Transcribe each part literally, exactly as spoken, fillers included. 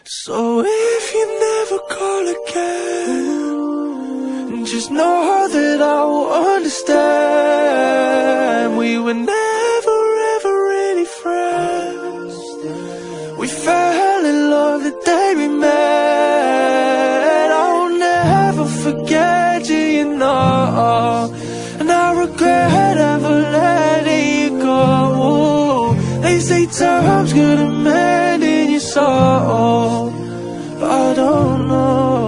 So if you never call again, just know that I will understand. We were never ever really friends. We fell in love the day we met. I'll never forget you, you know. And I regret ever letting you go. They say time's gonna mend in your soul, but I don't know.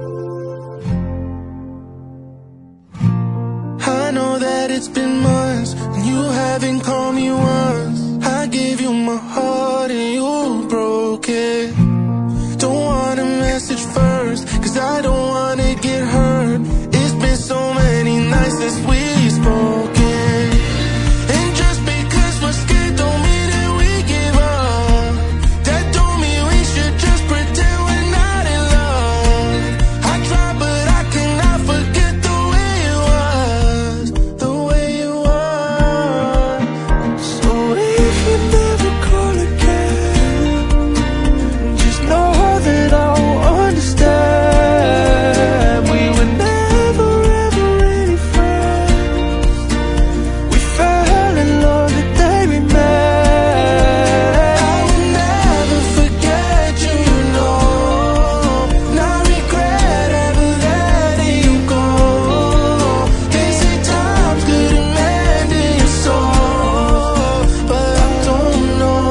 I know that it's been months and you haven't called me once. I gave you my heart and you broke it. Don't want a message first, cause I don't wanna get hurt. It's been so many nights since we've spoken. And just because we're scared don't mean that we give up. That don't mean we should just pretend we're not in love. I try but I cannot forget the way it was, the way it was. So if you never call again, just know that I will understand. We were never ever really friends. We fell in love the day we met. I will never forget you, you know. And I regret ever letting you go. They say time's good and mend in your soul, but I don't know.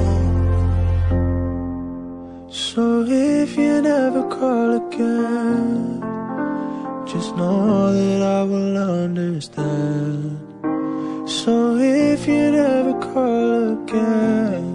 So if you never call again, just know that I will understand. So if you never call again,